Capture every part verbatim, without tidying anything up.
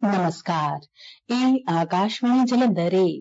नमस्कार, ਇਹ ਆਕਾਸ਼ਵਾਣੀ ਜਲੰਧਰ ਏ।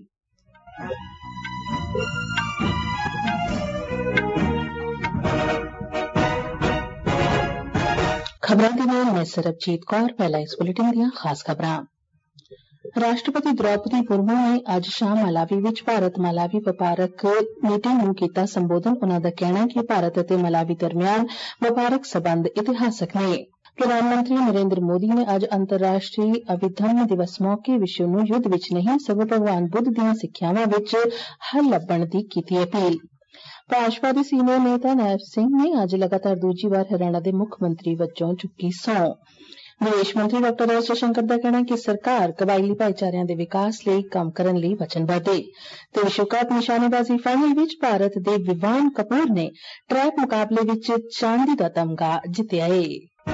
ਖਬਰਾਂ ਦੇ ਨਾਲ ਮੈਂ ਸਰਬਜੀਤ ਕੌਰ। ਪਹਿਲਾਂ ਇਸ ਬੁਲੇਟਿਨ ਦੀਆਂ ਖਾਸ ਖਬਰਾਂ। ਰਾਸ਼ਟਰਪਤੀ ਦ੍ਰੌਪਦੀ ਮੁਰਮੂ ਨੇ ਅੱਜ ਸ਼ਾਮ ਮਲਾਵੀ ਵਿੱਚ ਭਾਰਤ ਮਲਾਵੀ ਵਪਾਰਕ ਮੀਟਿੰਗ ਨੂੰ ਕੀਤਾ ਸੰਬੋਧਨ। ਉਨ੍ਹਾਂ ਦਾ ਕਹਿਣਾ ਕਿ ਭਾਰਤ ਅਤੇ ਮਲਾਵੀ ਦਰਮਿਆਨ ਵਪਾਰਕ ਸਬੰਧ ਇਤਿਹਾਸਕ ਨੇ। ਪ੍ਰਧਾਨ ਮੰਤਰੀ ਨਰਿੰਦਰ ਮੋਦੀ ਨੇ ਅੱਜ ਅੰਤਰਰਾਸ਼ਟਰੀ ਅਭਿਧੰਮ ਦਿਵਸ ਮੌਕੇ ਵਿਸ਼ਵ ਨੂੰ ਯੁੱਧ ਵਿੱਚ ਨਹੀਂ ਸਗੋਂ ਭਗਵਾਨ ਬੁੱਧ ਦੀਆਂ ਸਿੱਖਿਆਵਾਂ ਵਿੱਚ ਹੱਲ ਲੱਭਣ ਦੀ ਕੀਤੀ ਅਪੀਲ। ਭਾਜਪਾ ਦੇ ਸੀਨੀਅਰ ਨੇਤਾ ਨੈਬ ਸਿੰਘ ਨੇ ਅੱਜ ਲਗਾਤਾਰ ਦੂਜੀ ਵਾਰ ਹਰਿਆਣਾ ਦੇ ਮੁੱਖ ਮੰਤਰੀ ਵਜੋਂ ਚੁੱਕੀ ਸਹੁੰ। ਵਿਦੇਸ਼ ਮੰਤਰੀ ਡਾ ਐਸ ਜੈਸ਼ੰਕਰ ਦਾ ਕਹਿਣਾ ਕਿ ਸਰਕਾਰ ਕਬਾਇਲੀ ਭਾਈਚਾਰਿਆਂ ਦੇ ਵਿਕਾਸ ਲਈ ਕੰਮ ਕਰਨ ਲਈ ਵਚਨਬੱਧ ਏ। ਤੇ ਵਿਸ਼ਵ ਕੱਪ ਨਿਸ਼ਾਨੇਬਾਜ਼ੀ ਫਾਈਨਲ ਵਿੱਚ ਭਾਰਤ ਦੇ ਵਿਵਾਨ ਕਪੂਰ ਨੇ ਟਰੈਕ ਮੁਕਾਬਲੇ ਵਿੱਚ ਚਾਂਦੀ ਦਾ ਤਮਗਾ ਜਿੱਤਿਆ ਏ।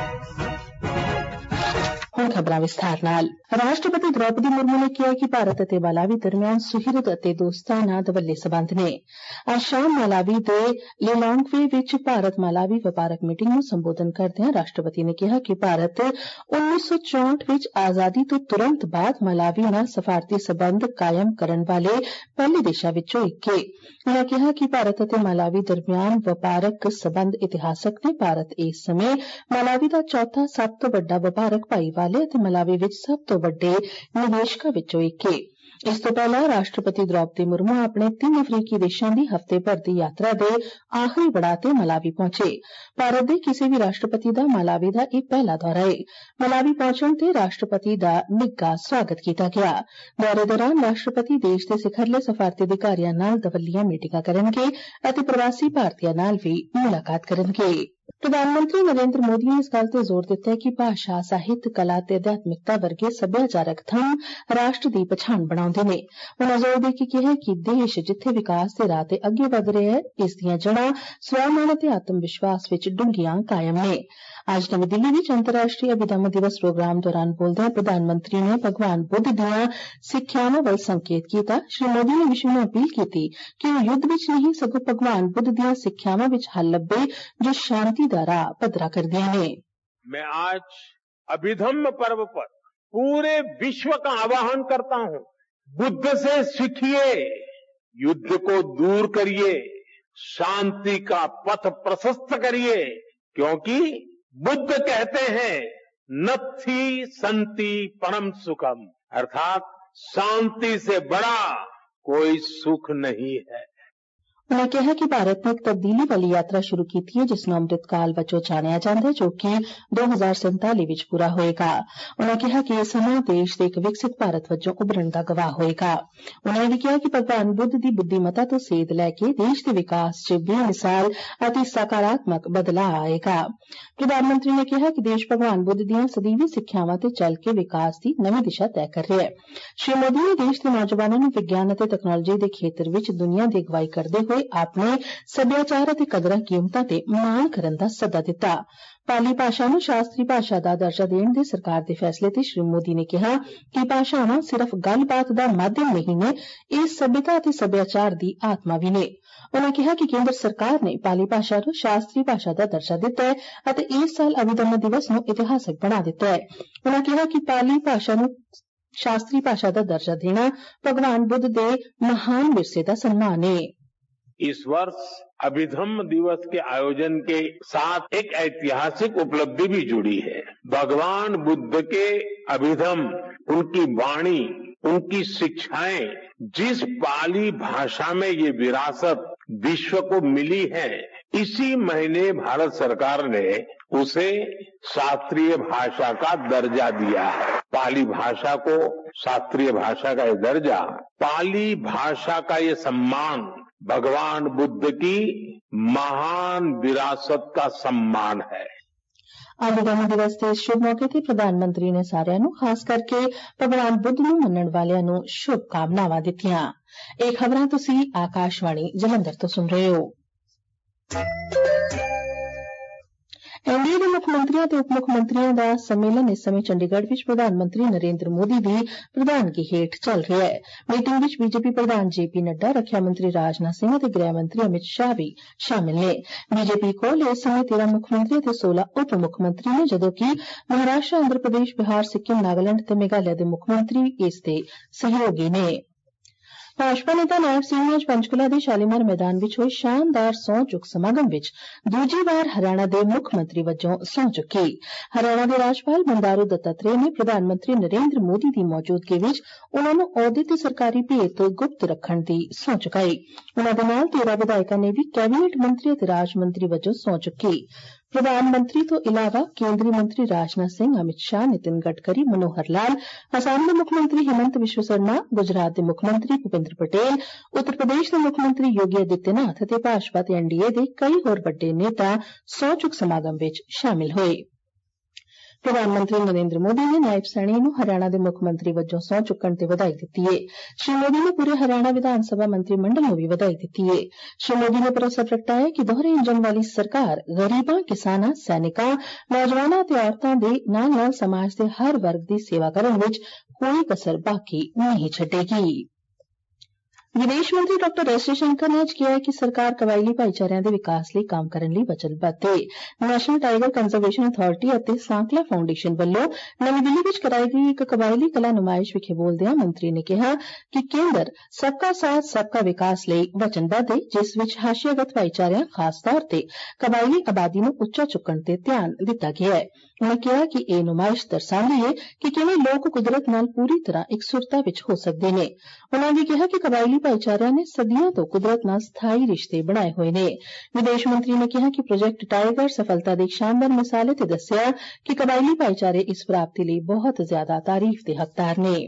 ਹੁਣ ਖਬਰਾਂ ਵਿਸਥਾਰ ਨਾਲ। ਰਾਸ਼ਟਰਪਤੀ ਦ੍ਰੌਪਦੀ ਮੁਰਮੂ ਨੇ ਕਿਹਾ ਕਿ ਭਾਰਤ ਅਤੇ ਮਲਾਵੀ ਦਰਮਿਆਨ ਸੁਹਿਰਦ ਅਤੇ ਦੋਸਤਾਨਾ ਦਵੱਲੇ ਸਬੰਧ ਨੇ। ਅੱਜ ਸ਼ਾਮ ਮਲਾਵੀ ਦੇ ਲਿਲੋਂਗਵੇ ਵਿੱਚ ਭਾਰਤ ਮਲਾਵੀ ਵਪਾਰਕ ਮੀਟਿੰਗ ਨੂੰ ਸੰਬੋਧਨ ਕਰਦਿਆਂ ਰਾਸ਼ਟਰਪਤੀ ਨੇ ਕਿਹਾ ਕਿ ਭਾਰਤ ਉੱਨੀ ਸੌ ਚੌਂਹਠ ਵਿੱਚ ਆਜ਼ਾਦੀ ਤੋਂ ਤੁਰੰਤ ਬਾਅਦ ਮਲਾਵੀ ਨਾਲ ਸਫਾਰਤੀ ਸਬੰਧ ਕਾਇਮ ਕਰਨ ਵਾਲੇ ਪਹਿਲੇ ਦੇਸ਼ਾਂ ਵਿੱਚੋਂ ਇੱਕ ਏ। ਉਨ੍ਹਾਂ ਕਿਹਾ ਕਿ ਭਾਰਤ ਅਤੇ ਮਲਾਵੀ ਦਰਮਿਆਨ ਵਪਾਰਕ ਸਬੰਧ ਇਤਿਹਾਸਕ ਨੇ। ਭਾਰਤ ਇਸ ਸਮੇਂ ਮਲਾਵੀ ਦਾ ਚੌਥਾ ਸਭ ਤੋਂ ਵੱਡਾ ਵਪਾਰਕ ਭਾਈਵਾਲ ਏ ਅਤੇ ਮਲਾਵੀ ਵਿੱਚ ਸਭ ਤੋਂ ਵੱਡੇ ਨਿਵੇਸ਼ਕਾਂ ਵਿੱਚੋਂ ਇੱਕ ਏ। ਇਸ ਤੋਂ ਪਹਿਲਾਂ ਰਾਸ਼ਟਰਪਤੀ ਦ੍ਰੌਪਦੀ ਮੁਰਮੂ ਆਪਣੇ ਤਿੰਨ ਅਫਰੀਕੀ ਦੇਸ਼ਾਂ ਦੀ ਹਫ਼ਤੇ ਭਰ ਦੀ ਯਾਤਰਾ ਦੇ ਆਖਰੀ ਪੜਾਅ ਤੇ ਮਲਾਵੀ ਪਹੁੰਚੇ। ਭਾਰਤ ਦੇ ਕਿਸੇ ਵੀ ਰਾਸ਼ਟਰਪਤੀ ਦਾ ਮਲਾਵੀ ਦਾ ਇਹ ਪਹਿਲਾ ਦੌਰਾ ਏ। ਮਲਾਵੀ ਪਹੁੰਚਣ ਤੇ ਰਾਸ਼ਟਰਪਤੀ ਦਾ ਨਿੱਘਾ ਸਵਾਗਤ ਕੀਤਾ ਗਿਆ। ਦੌਰੇ ਦੌਰਾਨ ਰਾਸ਼ਟਰਪਤੀ ਦੇਸ਼ ਦੇ ਸਿਖਰਲੇ ਸਫਾਰਤੀ ਅਧਿਕਾਰੀਆਂ ਨਾਲ ਦਵੱਲੀਆਂ ਮੀਟਿੰਗਾਂ ਕਰਨਗੇ ਅਤੇ ਪ੍ਰਵਾਸੀ ਭਾਰਤੀਆਂ ਨਾਲ ਵੀ ਮੁਲਾਕਾਤ ਕਰਨਗੇ। ਪ੍ਰਧਾਨ ਮੰਤਰੀ ਨਰਿੰਦਰ ਮੋਦੀ ਨੇ ਇਸ ਗੱਲ ਤੇ ਜ਼ੋਰ ਦਿੱਤਾ ਹੈ ਕਿ ਭਾਸ਼ਾ, ਸਾਹਿਤ, ਕਲਾ ਤੇ ਅਧਿਆਤਮਿਕਤਾ ਵਰਗੇ ਸੱਭਿਆਚਾਰਕ ਥੰਮ ਰਾਸ਼ਟਰ ਦੀ ਪਛਾਣ ਬਣਾਉਂਦੇ ਨੇ। ਉਨ੍ਹਾਂ ਜ਼ੋਰ ਦੇ ਕੇ ਕਿਹਾ ਕਿ ਦੇਸ਼ ਜਿੱਥੇ ਵਿਕਾਸ ਦੇ ਰਾਹ ਤੇ ਅੱਗੇ ਵਧ ਰਿਹਾ ਹੈ, ਇਸ ਦੀਆਂ ਜੜ੍ਹਾਂ ਸਵੈਮਾਨ ਅਤੇ ਆਤਮ ਵਿਸ਼ਵਾਸ ਵਿੱਚ ਡੂੰਘੀਆਂ ਕਾਇਮ ਨੇ। ਅੱਜ ਨਵੀਂ ਦਿੱਲੀ ਵਿੱਚ ਅੰਤਰਰਾਸ਼ਟਰੀ ਅਭਿਧੰਮ ਦਿਵਸ ਪ੍ਰੋਗਰਾਮ ਦੌਰਾਨ ਬੋਲਦਿਆਂ ਪ੍ਰਧਾਨ ਮੰਤਰੀ ਨੇ ਭਗਵਾਨ ਬੁੱਧ ਦੀਆਂ ਸਿੱਖਿਆਵਾਂ ਵੱਲ ਸੰਕੇਤ ਕੀਤਾ। ਸ਼੍ਰੀ ਮੋਦੀ ਨੇ ਵਿਸ਼ਵ ਨੂੰ ਅਪੀਲ ਕੀਤੀ ਕਿ ਉਹ ਯੁੱਧ ਵਿੱਚ ਨਹੀਂ ਸਗੋਂ ਭਗਵਾਨ ਬੁੱਧ ਦੀਆਂ ਸਿੱਖਿਆਵਾਂ ਵਿੱਚ ਹੱਲ ਲੱਭੇ ਜੋ ਸ਼ਾਂਤੀ ਦਾ राह पधरा कर दिया ने। मैं आज अभिधम्म पर्व पर पूरे विश्व का आह्वान करता हूं, बुद्ध से सीखिए, युद्ध को दूर करिए, शांति का पथ प्रशस्त करिए, क्योंकि बुद्ध कहते हैं नत्थि सन्ति परम सुखम, अर्थात शांति से बड़ा कोई सुख नहीं है। उन्होंने कहा कि भारत ने एक तब्दीली वाली यात्रा शुरू की है जिसनूं अमृतकाल वजों जाणिया जांदा है जो कि दो हज़ार सैंताली विच पूरा होएगा। उन्होंने कहा कि यह समा देश के एक विकसित भारत वजों उभरण का गवाह होएगा। उन्होंने भी कहा कि भगवान बुद्ध की बुद्धिमता तो सेध लैके देश के विकास च बेमिसाल अति सकारात्मक बदलाव आएगा। प्रधानमंत्री ने कहा कि देश भगवान बुद्ध दीआं सदीवी सिक्ख्यावां ते चल के विकास की नवीं दिशा तय कर रहा है। श्री मोदी ने देश के नौजवानों नूं विज्ञान अते तकनोलॉजी के खेत्र विच दुनिया की अगवाई करदे होए ਆਪਣੇ ਸੱਭਿਆਚਾਰ ਅਤੇ ਕਦਰਾਂ ਕੀਮਤਾਂ ਤੇ ਮਾਣ ਕਰਨ ਦਾ ਸੱਦਾ ਦਿੱਤਾ। ਪਾਲੀ ਭਾਸ਼ਾ ਨੂੰ ਸ਼ਾਸਤਰੀ ਭਾਸ਼ਾ ਦਾ ਦਰਜਾ ਦੇਣ ਦੇ ਸਰਕਾਰ ਦੇ ਫੈਸਲੇ ਤੇ ਸ਼੍ਰੀ ਮੋਦੀ ਨੇ ਕਿਹਾ ਕਿ ਭਾਸ਼ਾਵਾਂ ਸਿਰਫ ਗੱਲਬਾਤ ਦਾ ਮਾਧਿਅਮ ਨਹੀਂ ਨੇ, ਇਹ ਸਭਿਅਤਾ ਅਤੇ ਸੱਭਿਆਚਾਰ ਦੀ ਆਤਮਾ ਵੀ ਨੇ। ਉਨ੍ਹਾਂ ਕਿਹਾ ਕਿ ਕੇਂਦਰ ਸਰਕਾਰ ਨੇ ਪਾਲੀ ਭਾਸ਼ਾ ਨੂੰ ਸ਼ਾਸਤਰੀ ਭਾਸ਼ਾ ਦਾ ਦਰਜਾ ਦਿੱਤਾ ਹੈ ਅਤੇ ਇਸ ਸਾਲ ਅਭਿਧੰਮ ਦਿਵਸ ਨੂੰ ਇਤਿਹਾਸਕ ਬਣਾ ਦਿੱਤਾ ਹੈ। ਉਨ੍ਹਾਂ ਕਿਹਾ ਕਿ ਪਾਲੀ ਭਾਸ਼ਾ ਨੂੰ ਸ਼ਾਸਤਰੀ ਭਾਸ਼ਾ ਦਾ ਦਰਜਾ ਦੇਣਾ ਭਗਵਾਨ ਬੁੱਧ ਦੇ ਮਹਾਨ ਵਿਰਸੇ ਦਾ ਸਨਮਾਨ ਹੈ। इस वर्ष अभिधम्म दिवस के आयोजन के साथ एक ऐतिहासिक उपलब्धि भी जुड़ी है। भगवान बुद्ध के अभिधम्म, उनकी वाणी, उनकी शिक्षाएं, जिस पाली भाषा में ये विरासत विश्व को मिली है, इसी महीने भारत सरकार ने उसे शास्त्रीय भाषा का दर्जा दिया है। पाली भाषा को शास्त्रीय भाषा का ये दर्जा, पाली भाषा का ये सम्मान भगवान बुद्ध की महान विरासत का सम्मान है। अभिधम्म दिवस के शुभ मौके ते प्रधानमंत्री ने सारिਆਂ ਨੂੰ खास करके भगवान बुद्ध ਨੂੰ ਮੰਨਣ ਵਾਲਿਆਂ ਨੂੰ शुभकामनावां ਦਿੱਤੀਆਂ। ਇਹ ਖਬਰਾਂ ਤੁਸੀਂ ਆਕਾਸ਼ਵਾਣੀ ਜਲੰਧਰ ਤੋਂ ਸੁਣ ਰਹੇ ਹੋ। एनडीए ਦੇ ਮੁੱਖ ਮੰਤਰੀਆਂ ਤੇ ਉਪ ਮੁੱਖ ਮੰਤਰੀਆਂ ਦਾ ਸੰਮੇਲਨ ਇਸ ਸਮੇਂ ਚੰਡੀਗੜ੍ਹ ਵਿੱਚ ਪ੍ਰਧਾਨ ਮੰਤਰੀ ਨਰਿੰਦਰ ਮੋਦੀ ਦੀ ਪ੍ਰਧਾਨਗੀ ਹੇਠ ਚੱਲ ਰਿਹਾ ਹੈ। ਮੀਟਿੰਗ ਵਿੱਚ ਬੀਜੇਪੀ ਪ੍ਰਧਾਨ ਜੇ ਪੀ ਨੱਡਾ, ਰੱਖਿਆ ਮੰਤਰੀ ਰਾਜਨਾਥ ਸਿੰਘ ਅਤੇ ਗ੍ਰਹਿ ਮੰਤਰੀ ਅਮਿਤ ਸ਼ਾਹ ਵੀ ਸ਼ਾਮਿਲ ਨੇ। ਬੀਜੇਪੀ ਕੋਲ ਇਸ ਸਮੇਂ ਤੇਰਾਂ ਮੁੱਖ ਮੰਤਰੀ ਅਤੇ ਸੋਲਾਂ ਉਪ ਮੁੱਖ ਮੰਤਰੀ ਨੇ, ਜਦੋਂ ਕਿ ਮਹਾਰਾਸ਼ਟਰ, ਆਂਧਰ ਪ੍ਰਦੇਸ਼, ਬਿਹਾਰ, ਸਿੱਕਿਮ, ਨਾਗਾਲੈਂਡ ਅਤੇ ਮੇਘਾਲਿਆ ਦੇ ਮੁੱਖ ਮੰਤਰੀ ਇਸ ਦੇ ਸਹਿਯੋਗੀ ਨੇ। ਭਾਜਪਾ ਨੇਤਾ ਨਾਇਬ ਸਿੰਘ ਨੇ ਅੱਜ ਪੰਚਕੂਲਾ ਦੇ ਸ਼ਾਲੀਮਾਰ ਮੈਦਾਨ ਵਿੱਚ ਹੋਏ ਸ਼ਾਨਦਾਰ ਸਹੁੰ ਚੁੱਕ ਸਮਾਗਮ ਵਿੱਚ ਦੂਜੀ ਵਾਰ ਹਰਿਆਣਾ ਦੇ ਮੁੱਖ ਮੰਤਰੀ ਵਜੋਂ ਸਹੁੰ ਚੁੱਕੀ। ਹਰਿਆਣਾ ਦੇ ਰਾਜਪਾਲ ਬੰਦਾਰੂ ਦੱਤਾਤਰੇਆ ਨੇ ਪ੍ਰਧਾਨ ਮੰਤਰੀ ਨਰਿੰਦਰ ਮੋਦੀ ਦੀ ਮੌਜੂਦਗੀ ਵਿੱਚ ਉਨ੍ਹਾਂ ਨੂੰ ਅਹੁਦੇ ਤੇ ਸਰਕਾਰੀ ਭੇਤ ਗੁਪਤ ਰੱਖਣ ਦੀ ਸਹੁੰ ਚੁਕਾਈ। ਉਨ੍ਹਾਂ ਦੇ ਨਾਲ ਤੇਰਾਂ ਵਿਧਾਇਕਾਂ ਨੇ ਵੀ ਕੈਬਨਿਟ ਮੰਤਰੀ ਅਤੇ ਰਾਜ ਮੰਤਰੀ ਵਜੋਂ ਸਹੁੰ ਚੁੱਕੀ। ਪ੍ਰਧਾਨ ਮੰਤਰੀ ਤੋਂ ਇਲਾਵਾ ਕੇਂਦਰੀ ਮੰਤਰੀ ਰਾਜਨਾਥ ਸਿੰਘ, ਅਮਿਤ ਸ਼ਾਹ, ਨਿਤਿਨ ਗਡਕਰੀ, ਮਨੋਹਰ ਲਾਲ, ਅਸਾਮ ਦੇ ਮੁੱਖ ਮੰਤਰੀ ਹਿਮੰਤ ਬਿਸ਼ਵਾ ਸਰਮਾ, ਗੁਜਰਾਤ ਦੇ ਮੁੱਖ ਮੰਤਰੀ ਭੁਪਿੰਦਰ ਪਟੇਲ, ਉੱਤਰ ਪ੍ਰਦੇਸ਼ ਦੇ ਮੁੱਖ ਮੰਤਰੀ ਯੋਗੀ ਆਦਿੱਤਿਆਨਾਥ ਅਤੇ ਭਾਜਪਾ ਤੇ ਐਨਡੀਏ ਦੇ ਕਈ ਹੋਰ ਵੱਡੇ ਨੇਤਾ ਸਹੁੰ ਚੁੱਕ ਸਮਾਗਮ ਵਿੱਚ ਸ਼ਾਮਿਲ ਹੋਏ। ਪ੍ਰਧਾਨ ਮੰਤਰੀ ਨਰਿੰਦਰ ਮੋਦੀ ਨੇ ਨਾਇਬ ਸੈਣੀ ਨੂੰ ਹਰਿਆਣਾ ਦੇ ਮੁੱਖ ਮੰਤਰੀ ਵਜੋਂ ਸਹੁੰ ਚੁੱਕਣ ਤੇ ਵਧਾਈ ਦਿੱਤੀ ਏ। ਸ਼੍ਰੀ ਮੋਦੀ ਨੇ ਪੂਰੇ ਹਰਿਆਣਾ ਵਿਧਾਨ ਸਭਾ ਮੰਤਰੀ ਮੰਡਲ ਨੂੰ ਵੀ ਵਧਾਈ ਦਿੱਤੀ ਏ। ਸ਼੍ਰੀ ਮੋਦੀ ਨੇ ਭਰੋਸਾ ਪ੍ਰਗਟਾਇਆ ਕਿ ਦੋਹਰੇ ਇੰਜਣ ਵਾਲੀ ਸਰਕਾਰ ਗਰੀਬਾਂ, ਕਿਸਾਨਾਂ, ਸੈਨਿਕਾਂ, ਨੌਜਵਾਨਾਂ ਅਤੇ ਔਰਤਾਂ ਦੇ ਨਾਲ ਨਾਲ ਸਮਾਜ ਦੇ ਹਰ ਵਰਗ ਦੀ ਸੇਵਾ ਕਰਨ ਵਿੱਚ ਕੋਈ ਕਸਰ ਬਾਕੀ ਨਹੀਂ ਛੱਡੇਗੀ। ਵਿਦੇਸ਼ ਮੰਤਰੀ ਡਾ ਐਸ ਜੈਸ਼ੰਕਰ ਨੇ ਅੱਜ ਕਿਹਾ ਕਿ ਸਰਕਾਰ ਕਬਾਇਲੀ ਭਾਈਚਾਰਿਆਂ ਦੇ ਵਿਕਾਸ ਲਈ ਕੰਮ ਕਰਨ ਲਈ ਵਚਨਬੱਧ ਏ। ਨੈਸ਼ਨਲ ਟਾਈਗਰ ਕੰਜ਼ਰਵੇਸ਼ਨ ਅਥਾਰਟੀ ਅਤੇ ਸਾਂਕਲਾ ਫਾਊਂਡੇਸ਼ਨ ਵੱਲੋਂ ਨਵੀਂ ਦਿੱਲੀ ਵਿੱਚ ਕਰਾਈ ਗਈ ਇੱਕ ਕਬਾਇਲੀ ਕਲਾ ਨੁਮਾਇਸ਼ ਵਿਖੇ ਬੋਲਦਿਆਂ ਮੰਤਰੀ ਨੇ ਕਿਹਾ ਕਿ ਕੇਂਦਰ ਸਬਕਾ ਸਾਥ ਸਬਕਾ ਵਿਕਾਸ ਲਈ ਵਚਨਬੱਧ ਏ, ਜਿਸ ਵਿੱਚ ਹਾਸ਼ੀਆਗਤ ਭਾਈਚਾਰਿਆਂ, ਖਾਸ ਤੌਰ ਤੇ ਕਬਾਇਲੀ ਆਬਾਦੀ ਨੂੰ ਉੱਚਾ ਚੁੱਕਣ ਤੇ ਧਿਆਨ ਦਿੱਤਾ ਗਿਆ ਹੈ। ਉਨ੍ਹਾਂ ਕਿਹਾ ਕਿ ਇਹ ਨੁਮਾਇਸ਼ ਦਰਸਾਉਂਦੀ ਏ ਕਿ ਕਿਵੇਂ ਲੋਕ ਕੁਦਰਤ ਨਾਲ ਪੂਰੀ ਤਰ੍ਹਾਂ ਇਕਸੁਰਤਾ ਵਿੱਚ ਹੋ ਸਕਦੇ ਨੇ। ਉਨ੍ਹਾਂ ਵੀ ਕਿਹਾ ਕਿ ਕਬਾਇਲੀ ਭਾਈਚਾਰਿਆਂ ਨੇ ਸਦੀਆਂ ਤੋਂ ਕੁਦਰਤ ਨਾਲ ਸਥਾਈ ਰਿਸ਼ਤੇ ਬਣਾਏ ਹੋਏ ਨੇ। ਵਿਦੇਸ਼ ਮੰਤਰੀ ਨੇ ਕਿਹਾ ਕਿ ਪ੍ਰੋਜੈਕਟ ਟਾਈਗਰ ਸਫਲਤਾ ਦੀ ਇੱਕ ਸ਼ਾਨਦਾਰ ਮਿਸਾਲ ਏ ਤੇ ਦੱਸਿਆ ਕਿ ਕਬਾਇਲੀ ਭਾਈਚਾਰੇ ਇਸ ਪ੍ਰਾਪਤੀ ਲਈ ਬਹੁਤ ਜ਼ਿਆਦਾ ਤਾਰੀਫ ਦੇ ਹੱਕਦਾਰ ਨੇ।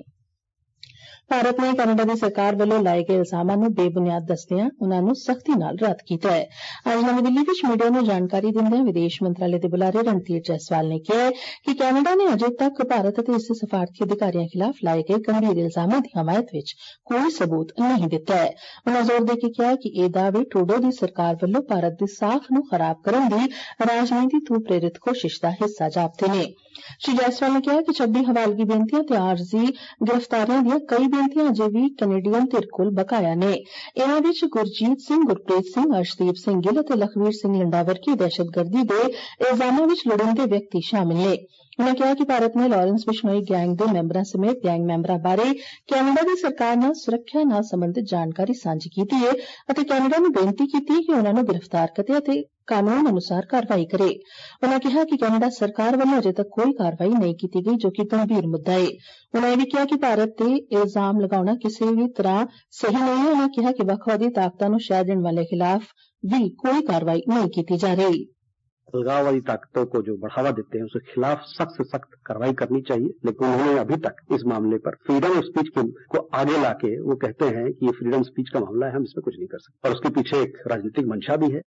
ਭਾਰਤ ਨੇ ਕੈਨੇਡਾ ਦੀ ਸਰਕਾਰ ਵੱਲੋਂ ਲਾਏ ਗਏ ਇਲਜ਼ਾਮਾਂ ਨੂੰ ਬੇਬੁਨਿਆਦ ਦੱਸਦਿਆਂ ਉਨ੍ਹਾਂ ਨੂੰ ਸਖਤੀ ਨਾਲ ਰੱਦ ਕੀਤਾ ਹੈ। ਅੱਜ ਨਵੀਂ ਦਿੱਲੀ ਵਿੱਚ ਮੀਡੀਆ ਨੂੰ ਜਾਣਕਾਰੀ ਦਿੰਦਿਆਂ ਵਿਦੇਸ਼ ਮੰਤਰਾਲੇ ਦੇ ਬੁਲਾਰੇ ਰਣਧੀਰ ਜੈਸਵਾਲ ਨੇ ਕਿਹਾ ਕਿ ਕੈਨੇਡਾ ਨੇ ਅਜੇ ਤੱਕ ਭਾਰਤ ਅਤੇ ਇਸ ਦੇ ਸਫਾਰਤੀ ਅਧਿਕਾਰੀਆਂ ਖਿਲਾਫ ਲਾਏ ਗਏ ਗੰਭੀਰ ਇਲਜ਼ਾਮਾਂ ਦੀ ਹਮਾਇਤ ਵਿੱਚ ਕੋਈ ਸਬੂਤ ਨਹੀਂ ਦਿੱਤਾ ਹੈ। ਉਨ੍ਹਾਂ ਜ਼ੋਰ ਦੇ ਕੇ ਕਿਹਾ ਕਿ ਇਹ ਦਾਅਵੇ ਟਰੂਡੋ ਦੀ ਸਰਕਾਰ ਵੱਲੋਂ ਭਾਰਤ ਦੀ ਸਾਖ ਨੂੰ ਖਰਾਬ ਕਰਨ ਦੀ ਰਾਜਨੀਤੀ ਤੋਂ ਪ੍ਰੇਰਿਤ ਕੋਸ਼ਿਸ਼ ਦਾ ਹਿੱਸਾ ਜਾਪਦੇ ਨੇ। ਸ਼੍ਰੀ ਜੈਸਵਾਲ ਨੇ ਕਿਹਾ ਕਿ ਛੱਬੀ ਹਵਾਲਗੀ ਬੇਨਤੀਆਂ ਤੇ ਆਰਜ਼ੀ ਗ੍ਰਿਫਤਾਰੀਆਂ ਦੀਆਂ ਕਈ ਬੇਨਤੀਆਂ ਅਜੇ ਵੀ ਕੈਨੇਡੀਅਨ ਧਿਰ ਕੋਲ ਬਕਾਇਆ ਨੇ। ਇਨ੍ਹਾਂ ਵਿੱਚ ਗੁਰਜੀਤ ਸਿੰਘ, ਗੁਰਪ੍ਰੀਤ ਸਿੰਘ, ਅਰਸ਼ਦੀਪ ਸਿੰਘ ਗਿੱਲ ਅਤੇ ਲਖਵੀਰ ਸਿੰਘ ਲਿੰਡਾ ਵਰਗੀ ਦਹਿਸ਼ਤਗਰਦੀ ਦੇ ਇਲਜ਼ਾਮਾਂ ਵਿੱਚ ਲੋੜੀਂਦੇ ਵਿਅਕਤੀ ਸ਼ਾਮਿਲ ਨੇ। ਉਨ੍ਹਾਂ ਕਿਹਾ ਕਿ ਭਾਰਤ ਨੇ ਲਾਰੈਂਸ ਬਿਸ਼ਨੋਈ ਗੈਂਗ ਦੇ ਮੈਂਬਰਾਂ ਸਮੇਤ ਗੈਂਗ ਮੈਂਬਰਾਂ ਬਾਰੇ ਕੈਨੇਡਾ ਦੀ ਸਰਕਾਰ ਨਾਲ ਸੁਰੱਖਿਆ ਨਾਲ ਸੰਬੰਧਿਤ ਜਾਣਕਾਰੀ ਸਾਂਝੀ ਕੀਤੀ ਏ ਅਤੇ ਕੈਨੇਡਾ ਨੂੰ ਬੇਨਤੀ ਕੀਤੀ ਏ ਕਿ ਉਨ੍ਹਾਂ ਨੂੰ ਗ੍ਰਿਫਤਾਰ ਕਰੇ ਅਤੇ ਕਾਨੂੰਨ ਅਨੁਸਾਰ ਕਾਰਵਾਈ ਕਰੇ। ਉਨ੍ਹਾਂ ਕਿਹਾ ਕਿ ਕੈਨੇਡਾ ਸਰਕਾਰ ਵੱਲੋਂ ਅਜੇ ਤੱਕ ਕੋਈ ਕਾਰਵਾਈ ਨਹੀਂ ਕੀਤੀ ਗਈ, ਜੋ ਕਿ ਗੰਭੀਰ ਮੁੱਦਾ ਏ। ਉਨ੍ਹਾਂ ਇਹ ਵੀ ਕਿਹਾ ਕਿ ਭਾਰਤ ਤੇ ਇਲਜ਼ਾਮ ਲਗਾਉਣਾ ਕਿਸੇ ਵੀ ਤਰ੍ਹਾਂ ਸਹੀ ਨਹੀਂ ਹੈ। ਉਨ੍ਹਾਂ ਕਿਹਾ ਕਿ ਵੱਖਵਾਦੀ ਤਾਕਤਾਂ ਨੂੰ ਸ਼ਹਿ ਦੇਣ ਵਾਲੇ ਖਿਲਾਫ भी कोई कार्रवाई नहीं की जा रही। अलगाववादी ताकतों को जो बढ़ावा देते हैं उसके खिलाफ सख्त से सख्त कार्रवाई करनी चाहिए, लेकिन उन्होंने अभी तक इस मामले पर फ्रीडम ऑफ स्पीच को आगे लाके वो कहते हैं कि ये फ्रीडम स्पीच का मामला है, हम इसमें कुछ नहीं कर सकते, और उसके पीछे एक राजनीतिक मंशा भी है।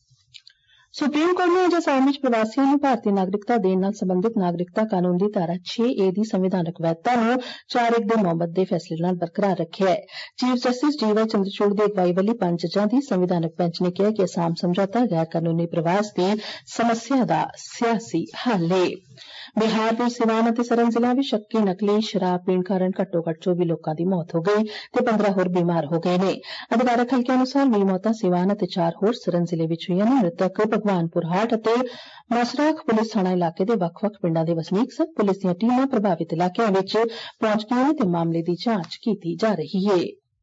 ਸੁਪਰੀਮ ਕੋਰਟ ਨੇ ਅੱਜ ਅਸਾਮ ਵਿੱਚ ਪ੍ਰਵਾਸੀਆਂ ਨੂੰ ਭਾਰਤੀ ਨਾਗਰਿਕਤਾ ਦੇਣ ਨਾਲ ਸੰਬੰਧਿਤ ਨਾਗਰਿਕਤਾ ਕਾਨੂੰਨ ਦੀ ਧਾਰਾ ਛੇ ਏ ਦੀ ਸੰਵਿਧਾਨਕ ਵੈਧਤਾ ਨੂੰ ਚਾਰ ਇੱਕ ਦੇ ਮੌਮਤ ਦੇ ਫੈਸਲੇ ਨਾਲ ਬਰਕਰਾਰ ਰੱਖਿਆ ਹੈ। Chief justice D Y Chandrachud ਦੀ ਅਗਵਾਈ ਵਾਲੀ ਪੰਜ ਜੱਜਾਂ ਦੀ ਸੰਵਿਧਾਨਕ ਬੈਂਚ ਨੇ ਕਿਹਾ ਕਿ ਅਸਾਮ ਸਮਝੌਤਾ ਗੈਰ ਕਾਨੂੰਨੀ ਪ੍ਰਵਾਸ ਦੀ ਸਮੱਸਿਆ ਦਾ ਸਿਆਸੀ ਹੱਲ ਹੈ। ਬਿਹਾਰ ਦੇ ਸਿਵਾਨ ਅਤੇ ਸਰਨ ਜ਼ਿਲ੍ਹਿਆਂ ਵਿੱਚ ਸ਼ੱਕੀ ਨਕਲੀ ਸ਼ਰਾਬ ਪੀਣ ਕਾਰਨ ਘੱਟੋ ਘੱਟ ਚੌਵੀ ਲੋਕਾਂ ਦੀ ਮੌਤ ਹੋ ਗਈ ਤੇ ਪੰਦਰਾਂ ਹੋਰ ਬਿਮਾਰ ਹੋ ਗਏ ਨੇ। ਅਧਿਕਾਰਕ ਹਲਕਿਆਂ ਅਨੁਸਾਰ ਵੀਹ ਮੌਤਾਂ ਸਿਵਾਨ ਅਤੇ ਚਾਰ ਹੋਰ ਸਰਨ ਜ਼ਿਲ੍ਹੇ ਵਿੱਚ ਹੋਈਆਂ ਨੇ। ਮ੍ਰਿਤਕ ਭਗਵਾਨਪੁਰ ਹਾਟ ਅਤੇ ਮਸਰਾਖ ਪੁਲਿਸ ਥਾਣਾ ਇਲਾਕੇ ਦੇ ਵੱਖ-ਵੱਖ ਪਿੰਡਾਂ ਦੇ ਵਸਨੀਕ ਸਨ। ਪੁਲਿਸ ਦੀਆਂ ਟੀਮਾਂ ਪ੍ਰਭਾਵਿਤ ਇਲਾਕਿਆਂ ਵਿੱਚ ਪਹੁੰਚ ਗਈਆਂ ਨੇ ਤੇ ਮਾਮਲੇ ਦੀ ਜਾਂਚ ਕੀਤੀ ਜਾ ਰਹੀ ਹੈ।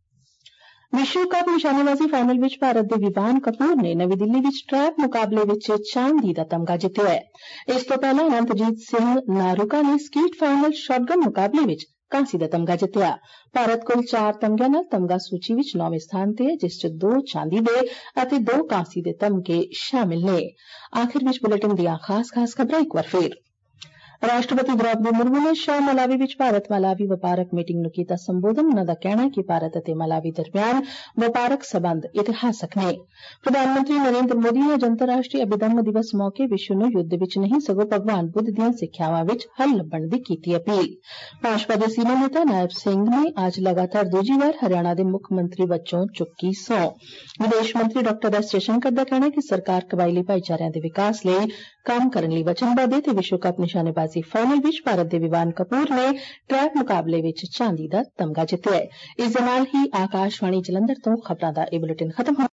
ਵਿਸ਼ਵ ਕੱਪ ਨਿਸ਼ਾਨੇਬਾਜ਼ੀ ਫਾਈਨਲ ਵਿੱਚ ਭਾਰਤ ਦੇ ਵਿਵਾਨ ਕਪੂਰ ਨੇ ਨਵੀਂ ਦਿੱਲੀ ਵਿੱਚ ਟਰੈਪ ਮੁਕਾਬਲੇ ਵਿੱਚ ਚਾਂਦੀ ਦਾ ਤਮਗਾ ਜਿੱਤਿਆ ਹੈ। ਇਸ ਤੋਂ ਪਹਿਲਾਂ ਅਨੰਤਜੀਤ ਸਿੰਘ ਨਾਰੂਕਾ ਨੇ ਸਕੀਟ ਫਾਈਨਲ ਸ਼ਾਟਗਨ ਮੁਕਾਬਲੇ ਵਿੱਚ ਕਾਂਸੀ ਦਾ ਤਮਗਾ ਜਿੱਤਿਆ। ਭਾਰਤ ਕੁੱਲ ਚਾਰ ਤਮਗਿਆਂ ਨਾਲ ਤਮਗਾ ਸੂਚੀ ਵਿੱਚ ਨੌਵੇਂ ਸਥਾਨ ਤੇ ਹੈ, ਜਿਸ ਚ ਦੋ ਚਾਂਦੀ ਦੇ ਅਤੇ ਦੋ ਕਾਂਸੀ ਦੇ ਤਮਗੇ ਸ਼ਾਮਿਲ ਨੇ। ਆਖਿਰ ਵਿੱਚ ਬੁਲੇਟਿਨ ਦੀਆਂ ਖਾਸ ਖਾਸ ਖਬਰਾਂ ਇੱਕ ਵਾਰ ਫੇਰ। ਰਾਸ਼ਟਰਪਤੀ ਦ੍ਰੌਪਦੀ ਮੁਰਮੂ ਨੇ ਸ਼ਾਹ ਮਲਾਵੀ ਵਿੱਚ ਭਾਰਤ ਮਲਾਵੀ ਵਪਾਰਕ ਮੀਟਿੰਗ ਨੂੰ ਕੀਤਾ ਸੰਬੋਧਨ। ਉਨ੍ਹਾਂ ਦਾ ਕਹਿਣਾ ਹੈ ਕਿ ਭਾਰਤ ਅਤੇ ਮਲਾਵੀ ਦਰਮਿਆਨ ਵਪਾਰਕ ਸਬੰਧ ਇਤਿਹਾਸਕ ਨੇ। ਪ੍ਰਧਾਨ ਮੰਤਰੀ ਨਰਿੰਦਰ ਮੋਦੀ ਨੇ ਅੱਜ ਅੰਤਰਰਾਸ਼ਟਰੀ ਅਭਿਦੰਮ ਦਿਵਸ ਮੌਕੇ ਵਿਸ਼ਵ ਨੂੰ ਯੁੱਧ ਵਿੱਚ ਨਹੀਂ ਸਗੋਂ ਭਗਵਾਨ ਬੁੱਧ ਦੀਆਂ ਸਿੱਖਿਆਵਾਂ ਵਿੱਚ ਹੱਲ ਲੱਭਣ ਦੀ ਕੀਤੀ ਅਪੀਲ। ਭਾਜਪਾ ਦੇ ਸੀਨੀਅਰ ਨੇਤਾ ਨਾਇਬ ਸਿੰਘ ਨੇ ਅੱਜ ਲਗਾਤਾਰ ਦੂਜੀ ਵਾਰ ਹਰਿਆਣਾ ਦੇ ਮੁੱਖ ਮੰਤਰੀ ਵਜੋਂ ਚੁੱਕੀ ਸਹੁੰ। ਵਿਦੇਸ਼ ਮੰਤਰੀ ਡਾ ਐਸ ਜਯਸ਼ੰਕਰ ਦਾ ਕਹਿਣਾ ਹੈ ਕਿ ਸਰਕਾਰ ਕਬਾਇਲੀ ਭਾਈਚਾਰਿਆਂ ਦੇ ਵਿਕਾਸ ਲਈ ਕੰਮ ਕਰਨ ਲਈ ਵਚਨਬੱਧ ਹੈ ਤੇ ਵਿਸ਼ਵ ਕੱਪ ਨਿਸ਼ਾਨੇਬਾਜ਼ੀ ਫਾਈਨਲ ਵਿੱਚ ਭਾਰਤ ਦੇ ਵਿਵਾਨ ਕਪੂਰ ਨੇ ਟਰੈਕ ਮੁਕਾਬਲੇ ਵਿੱਚ ਚਾਂਦੀ ਦਾ ਤਮਗਾ ਜਿੱਤਿਆ ਹੈ। ਇਸ ਦੇ ਨਾਲ ਹੀ ਆਕਾਸ਼ਵਾਣੀ ਜਲੰਧਰ ਤੋਂ ਖਬਰਾਂ ਦਾ ਇਹ ਬੁਲੇਟਿਨ ਖਤਮ ਹੋਇਆ।